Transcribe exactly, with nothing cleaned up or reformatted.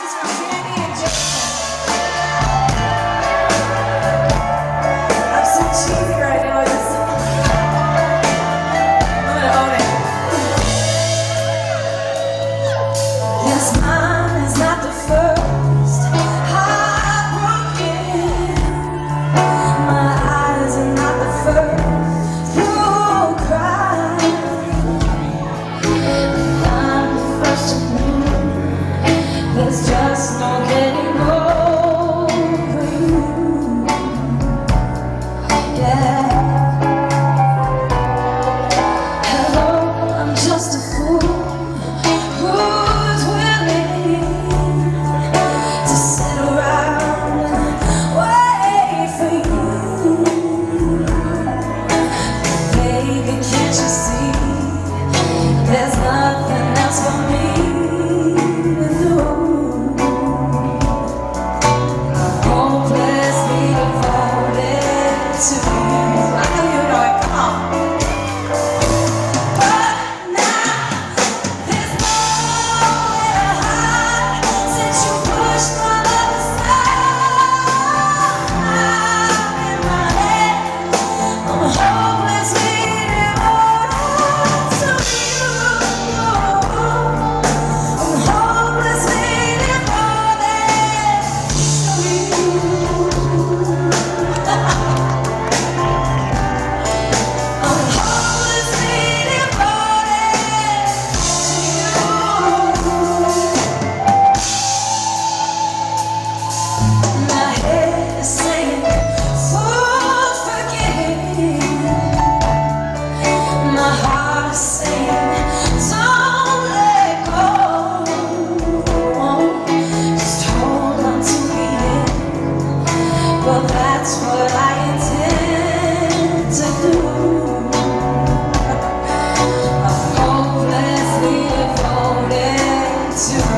is from Danny and Jason. I'm so cheesy right now with this song. I'm gonna own it. Yes, mine is not the first heartbroken. My eyes are not the first you'll cry. I'm the first to know there's just no getting over you. Yeah. Hello, I'm just a fool who's willing to sit around and wait for you. Baby, can't you see there's nothing else for me to do? I'm hopelessly devoted to you. I know you know it, come on. But now there's nowhere to hide since you pushed my love aside. In my head, I'm hopelessly devoted to you. I'm hopelessly devoted to you. I'm hopelessly devoted to you. My head is saying, "Fools forget." My heart is saying, "Don't let go." Just hold on to the end. Well, that's what I intend to do. I'm hopelessly devoted to